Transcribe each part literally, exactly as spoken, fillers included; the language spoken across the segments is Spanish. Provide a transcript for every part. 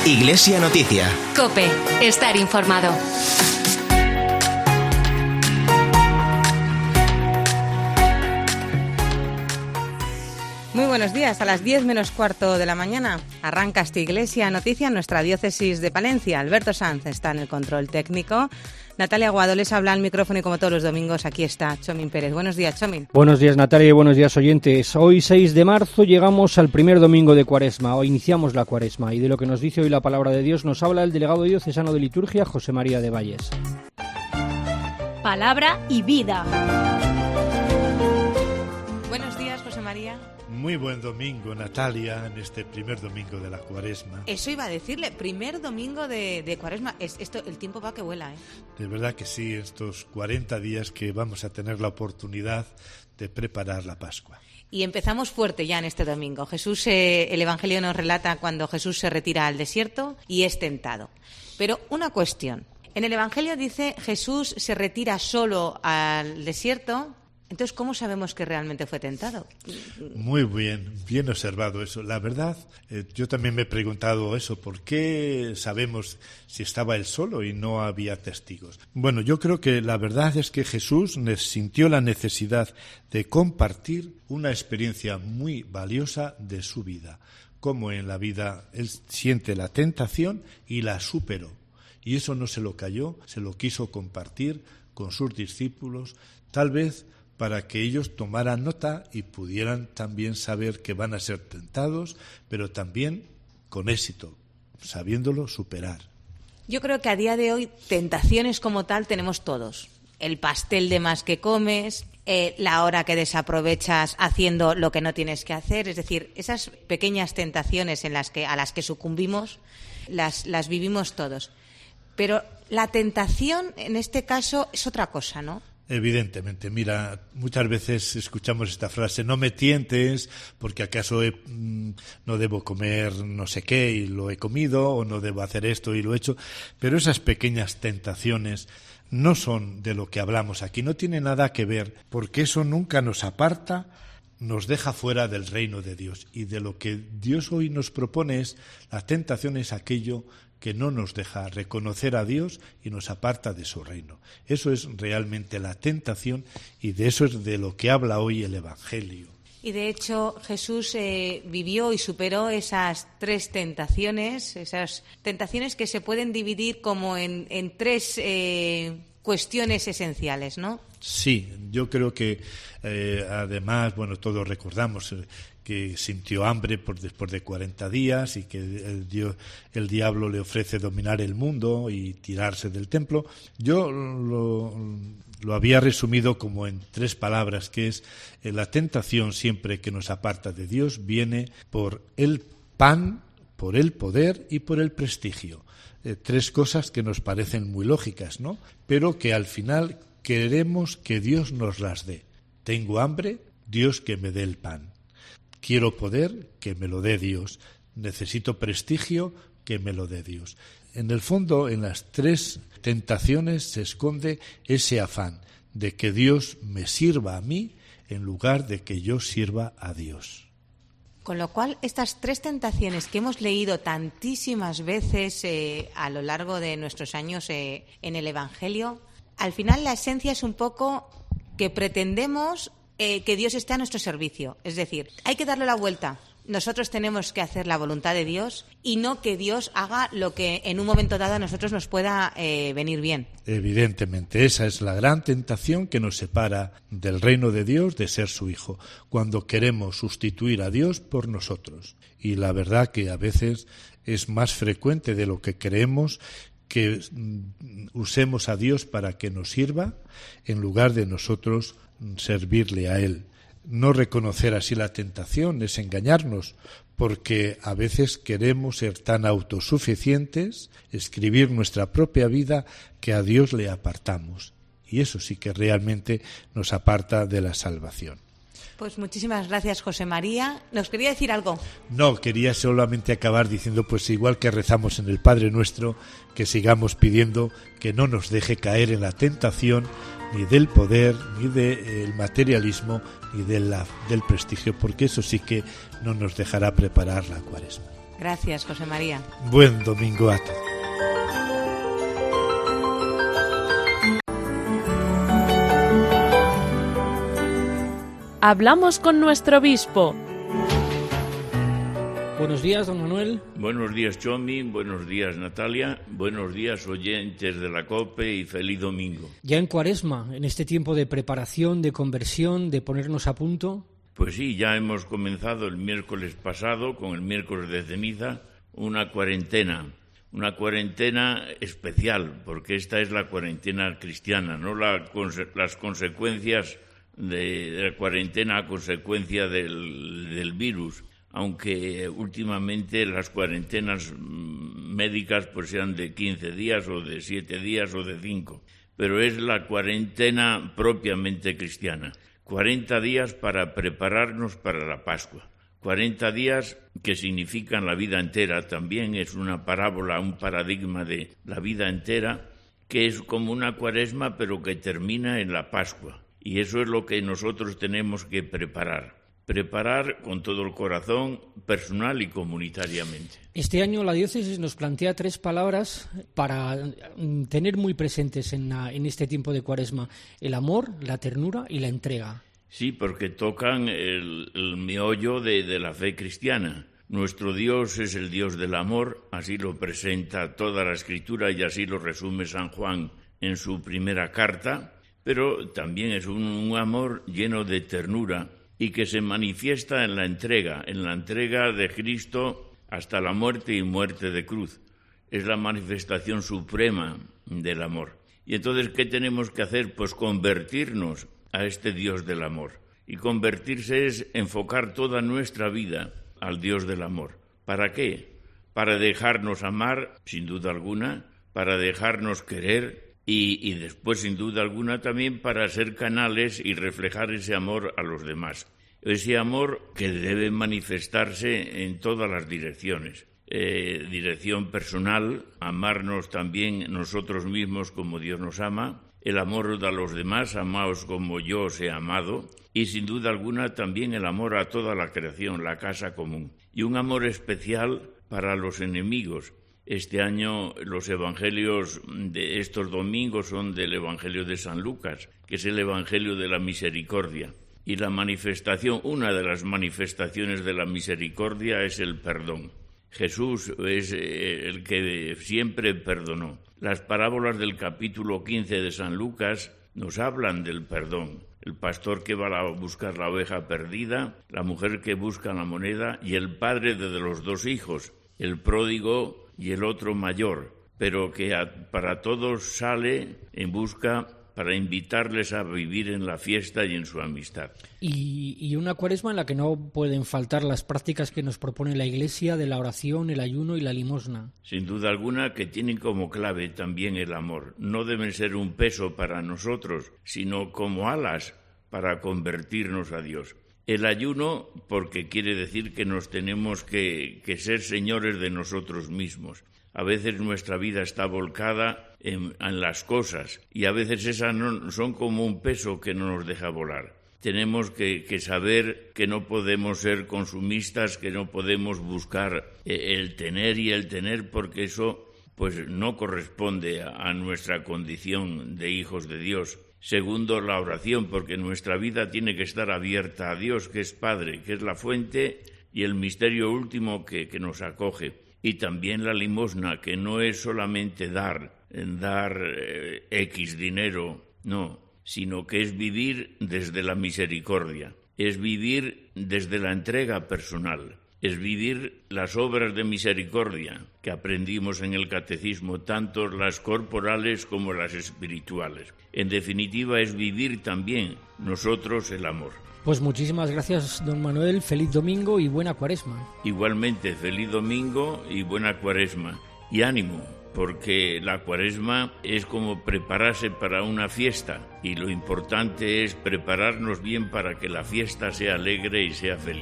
Iglesia Noticia. COPE. Estar informado. Muy buenos días. A las diez menos cuarto de la mañana arranca esta Iglesia Noticia en nuestra diócesis de Palencia. Alberto Sanz está en el control técnico. Natalia Guado les habla al micrófono y como todos los domingos aquí está Chomín Pérez. Buenos días, Chomín. Buenos días, Natalia, y buenos días, oyentes. Hoy, seis de marzo, llegamos al primer domingo de Cuaresma. Hoy iniciamos la Cuaresma y de lo que nos dice hoy la palabra de Dios nos habla el delegado diocesano de liturgia, José María de Valles. Palabra y vida. Buenos días, José María. Muy buen domingo, Natalia, en este primer domingo de la Cuaresma. Eso iba a decirle, primer domingo de, de Cuaresma. Es, esto, el tiempo va que vuela, ¿eh? De verdad que sí, estos cuarenta días que vamos a tener la oportunidad de preparar la Pascua. Y empezamos fuerte ya en este domingo. Jesús, eh, el Evangelio nos relata cuando Jesús se retira al desierto y es tentado. Pero una cuestión. En el Evangelio dice Jesús se retira solo al desierto. Entonces, ¿cómo sabemos que realmente fue tentado? Muy bien, bien observado eso. La verdad, eh, yo también me he preguntado eso, ¿por qué sabemos si estaba él solo y no había testigos? Bueno, yo creo que la verdad es que Jesús sintió la necesidad de compartir una experiencia muy valiosa de su vida. Como en la vida él siente la tentación y la superó. Y eso no se lo calló, se lo quiso compartir con sus discípulos, tal vez para que ellos tomaran nota y pudieran también saber que van a ser tentados, pero también con éxito, sabiéndolo superar. Yo creo que a día de hoy tentaciones como tal tenemos todos. El pastel de más que comes, eh, la hora que desaprovechas haciendo lo que no tienes que hacer, es decir, esas pequeñas tentaciones en las que, a las que sucumbimos, las, las vivimos todos. Pero la tentación en este caso es otra cosa, ¿no? Evidentemente, mira, muchas veces escuchamos esta frase, no me tientes porque acaso he, mmm, no debo comer no sé qué y lo he comido, o no debo hacer esto y lo he hecho, pero esas pequeñas tentaciones no son de lo que hablamos aquí, no tiene nada que ver, porque eso nunca nos aparta, nos deja fuera del reino de Dios, y de lo que Dios hoy nos propone es, la tentación es aquello que no nos deja reconocer a Dios y nos aparta de su reino. Eso es realmente la tentación y de eso es de lo que habla hoy el Evangelio. Y de hecho Jesús eh, vivió y superó esas tres tentaciones, esas tentaciones que se pueden dividir como en, en tres eh, cuestiones esenciales, ¿no? Sí, yo creo que eh, además, bueno, todos recordamos eh, que sintió hambre por después de cuarenta días y que el, Dios, el diablo le ofrece dominar el mundo y tirarse del templo. Yo lo, lo había resumido como en tres palabras, que es eh, la tentación siempre que nos aparta de Dios viene por el pan, por el poder y por el prestigio. Eh, tres cosas que nos parecen muy lógicas, ¿no? Pero que al final queremos que Dios nos las dé. Tengo hambre, Dios que me dé el pan. Quiero poder, que me lo dé Dios. Necesito prestigio, que me lo dé Dios. En el fondo, en las tres tentaciones se esconde ese afán de que Dios me sirva a mí en lugar de que yo sirva a Dios. Con lo cual, estas tres tentaciones que hemos leído tantísimas veces eh, a lo largo de nuestros años eh, en el Evangelio, al final la esencia es un poco que pretendemos eh, que Dios esté a nuestro servicio. Es decir, hay que darle la vuelta. Nosotros tenemos que hacer la voluntad de Dios y no que Dios haga lo que en un momento dado a nosotros nos pueda eh, venir bien. Evidentemente, esa es la gran tentación que nos separa del reino de Dios, de ser su hijo, cuando queremos sustituir a Dios por nosotros. Y la verdad que a veces es más frecuente de lo que creemos que usemos a Dios para que nos sirva en lugar de nosotros servirle a Él. No reconocer así la tentación es engañarnos, porque a veces queremos ser tan autosuficientes, escribir nuestra propia vida, que a Dios le apartamos. Y eso sí que realmente nos aparta de la salvación. Pues muchísimas gracias, José María. ¿Nos quería decir algo? No, quería solamente acabar diciendo, pues igual que rezamos en el Padre Nuestro, que sigamos pidiendo que no nos deje caer en la tentación ni del poder, ni del materialismo, ni de la, del prestigio, porque eso sí que no nos dejará preparar la Cuaresma. Gracias, José María. Buen domingo a todos. Hablamos con nuestro obispo. Buenos días, don Manuel. Buenos días, Chomi. Buenos días, Natalia. Buenos días, oyentes de la COPE, y feliz domingo. Ya en Cuaresma, en este tiempo de preparación, de conversión, de ponernos a punto. Pues sí, ya hemos comenzado el miércoles pasado, con el miércoles de ceniza, una cuarentena. Una cuarentena especial, porque esta es la cuarentena cristiana, no la, las consecuencias de, de la cuarentena a consecuencia del, del virus. Aunque últimamente las cuarentenas médicas pues sean de quince días o de siete días o de cinco, pero es la cuarentena propiamente cristiana. cuarenta días para prepararnos para la Pascua. cuarenta días que significan la vida entera. También es una parábola, un paradigma de la vida entera, que es como una cuaresma pero que termina en la Pascua. Y eso es lo que nosotros tenemos que preparar. Preparar con todo el corazón, personal y comunitariamente. Este año la diócesis nos plantea tres palabras para tener muy presentes en, la, en este tiempo de Cuaresma: el amor, la ternura y la entrega. Sí, porque tocan el, el meollo de, de la fe cristiana. Nuestro Dios es el Dios del amor, así lo presenta toda la Escritura y así lo resume San Juan en su primera carta, pero también es un, un amor lleno de ternura, y que se manifiesta en la entrega, en la entrega de Cristo hasta la muerte y muerte de cruz. Es la manifestación suprema del amor. Y entonces, ¿qué tenemos que hacer? Pues convertirnos a este Dios del amor. Y convertirse es enfocar toda nuestra vida al Dios del amor. ¿Para qué? Para dejarnos amar, sin duda alguna, para dejarnos querer, Y, y después, sin duda alguna, también para ser canales y reflejar ese amor a los demás. Ese amor que debe manifestarse en todas las direcciones. Eh, dirección personal, amarnos también nosotros mismos como Dios nos ama. El amor a los demás, amaos como yo os he amado. Y sin duda alguna también el amor a toda la creación, la casa común. Y un amor especial para los enemigos. Este año los evangelios de estos domingos son del Evangelio de San Lucas, que es el Evangelio de la misericordia. Y la manifestación, una de las manifestaciones de la misericordia es el perdón. Jesús es el que siempre perdonó. Las parábolas del capítulo quince de San Lucas nos hablan del perdón. El pastor que va a buscar la oveja perdida, la mujer que busca la moneda y el padre de los dos hijos, el pródigo y el otro mayor, pero que a, para todos sale en busca para invitarles a vivir en la fiesta y en su amistad. Y, y una Cuaresma en la que no pueden faltar las prácticas que nos propone la Iglesia de la oración, el ayuno y la limosna. Sin duda alguna que tienen como clave también el amor. No deben ser un peso para nosotros, sino como alas para convertirnos a Dios. El ayuno, porque quiere decir que nos tenemos que, que ser señores de nosotros mismos. A veces nuestra vida está volcada en, en las cosas y a veces esas no, son como un peso que no nos deja volar. Tenemos que, que saber que no podemos ser consumistas, que no podemos buscar el tener y el tener, porque eso pues no corresponde a, a nuestra condición de hijos de Dios. Segundo, la oración, porque nuestra vida tiene que estar abierta a Dios, que es Padre, que es la fuente y el misterio último que, que nos acoge. Y también la limosna, que no es solamente dar, dar eh, X dinero, no, sino que es vivir desde la misericordia, es vivir desde la entrega personal, es vivir las obras de misericordia que aprendimos en el catecismo, tanto las corporales como las espirituales. En definitiva, es vivir también nosotros el amor. Pues muchísimas gracias, don Manuel. Feliz domingo y buena Cuaresma. Igualmente, feliz domingo y buena Cuaresma. Y ánimo, porque la Cuaresma es como prepararse para una fiesta y lo importante es prepararnos bien para que la fiesta sea alegre y sea feliz.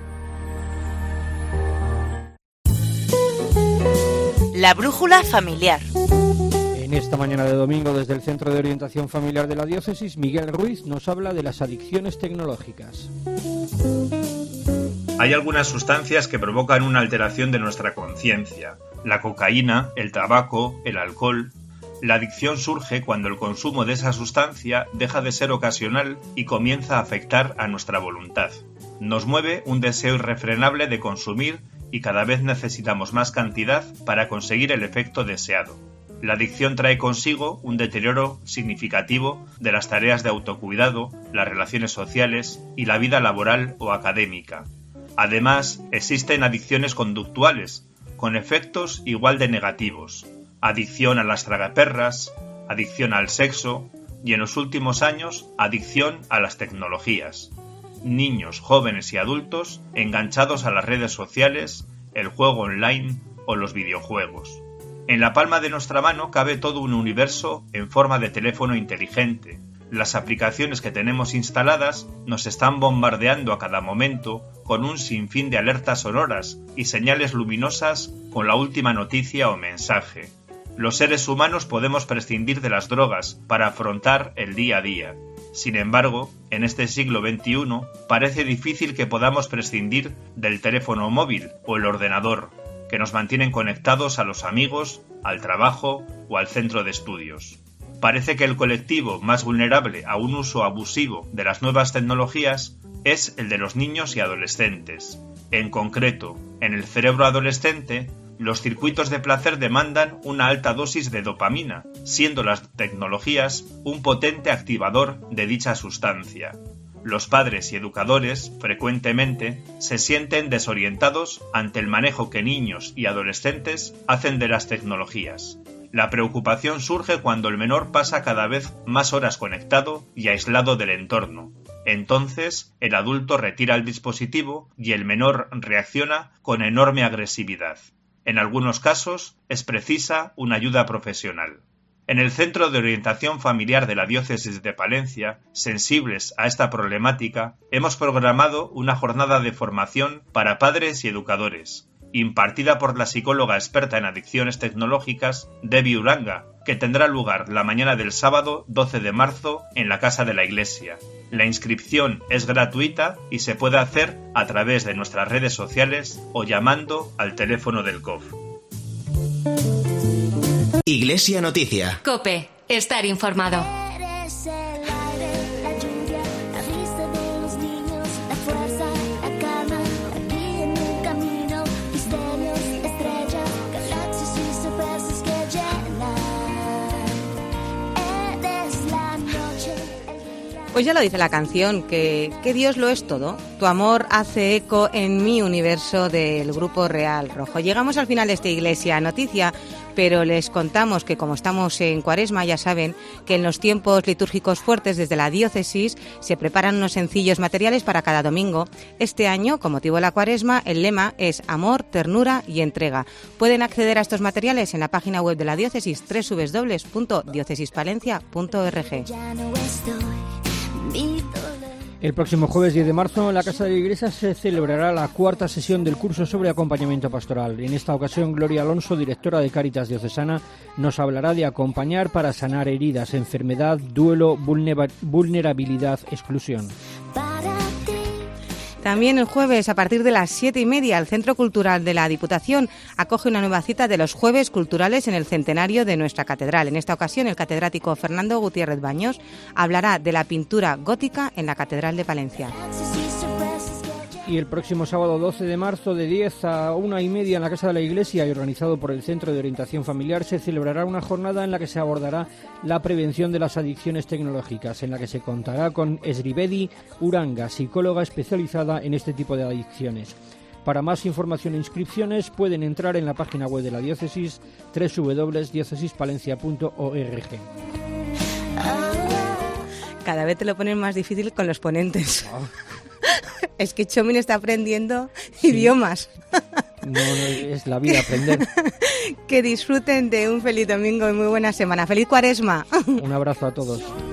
La brújula familiar. En esta mañana de domingo, desde el Centro de Orientación Familiar de la Diócesis, Miguel Ruiz nos habla de las adicciones tecnológicas. Hay algunas sustancias que provocan una alteración de nuestra conciencia. La cocaína, el tabaco, el alcohol. La adicción surge cuando el consumo de esa sustancia deja de ser ocasional y comienza a afectar a nuestra voluntad. Nos mueve un deseo irrefrenable de consumir y cada vez necesitamos más cantidad para conseguir el efecto deseado. La adicción trae consigo un deterioro significativo de las tareas de autocuidado, las relaciones sociales y la vida laboral o académica. Además, existen adicciones conductuales, con efectos igual de negativos. Adicción a las tragaperras, adicción al sexo y en los últimos años, adicción a las tecnologías. Niños, jóvenes y adultos enganchados a las redes sociales, el juego online o los videojuegos. En la palma de nuestra mano cabe todo un universo en forma de teléfono inteligente. Las aplicaciones que tenemos instaladas nos están bombardeando a cada momento con un sinfín de alertas sonoras y señales luminosas con la última noticia o mensaje. Los seres humanos podemos prescindir de las drogas para afrontar el día a día. Sin embargo, en este siglo veintiuno parece difícil que podamos prescindir del teléfono móvil o el ordenador, que nos mantienen conectados a los amigos, al trabajo o al centro de estudios. Parece que el colectivo más vulnerable a un uso abusivo de las nuevas tecnologías es el de los niños y adolescentes. En concreto, en el cerebro adolescente, los circuitos de placer demandan una alta dosis de dopamina, siendo las tecnologías un potente activador de dicha sustancia. Los padres y educadores, frecuentemente, se sienten desorientados ante el manejo que niños y adolescentes hacen de las tecnologías. La preocupación surge cuando el menor pasa cada vez más horas conectado y aislado del entorno. Entonces, el adulto retira el dispositivo y el menor reacciona con enorme agresividad. En algunos casos, es precisa una ayuda profesional. En el Centro de Orientación Familiar de la Diócesis de Palencia, sensibles a esta problemática, hemos programado una jornada de formación para padres y educadores, impartida por la psicóloga experta en adicciones tecnológicas, Debbie Uranga, que tendrá lugar la mañana del sábado doce de marzo en la Casa de la Iglesia. La inscripción es gratuita y se puede hacer a través de nuestras redes sociales o llamando al teléfono del C O F. Iglesia Noticia. COPE. Estar informado. Pues ya lo dice la canción, que, que Dios lo es todo. Tu amor hace eco en mi universo del Grupo Real Rojo. Llegamos al final de esta Iglesia Noticia, pero les contamos que como estamos en Cuaresma, ya saben que en los tiempos litúrgicos fuertes desde la diócesis se preparan unos sencillos materiales para cada domingo. Este año, con motivo de la Cuaresma, el lema es amor, ternura y entrega. Pueden acceder a estos materiales en la página web de la diócesis, doble u doble u doble u punto diócesis palencia punto org. El próximo jueves diez de marzo en la Casa de la Iglesia se celebrará la cuarta sesión del curso sobre acompañamiento pastoral. En esta ocasión, Gloria Alonso, directora de Cáritas Diocesana, nos hablará de acompañar para sanar heridas, enfermedad, duelo, vulnerabilidad, exclusión. También el jueves, a partir de las siete y media, el Centro Cultural de la Diputación acoge una nueva cita de los Jueves Culturales en el centenario de nuestra catedral. En esta ocasión, el catedrático Fernando Gutiérrez Baños hablará de la pintura gótica en la Catedral de Palencia. Y el próximo sábado doce de marzo, de diez a una y media en la Casa de la Iglesia y organizado por el Centro de Orientación Familiar, se celebrará una jornada en la que se abordará la prevención de las adicciones tecnológicas, en la que se contará con Esribedi Uranga, psicóloga especializada en este tipo de adicciones. Para más información e inscripciones pueden entrar en la página web de la diócesis, doble u doble u doble u punto diócesis palencia punto org. Cada vez te lo ponen más difícil con los ponentes. Oh. Es que Chomin está aprendiendo sí. idiomas. No, no, es la vida aprender. Que disfruten de un feliz domingo y muy buena semana. ¡Feliz Cuaresma! Un abrazo a todos.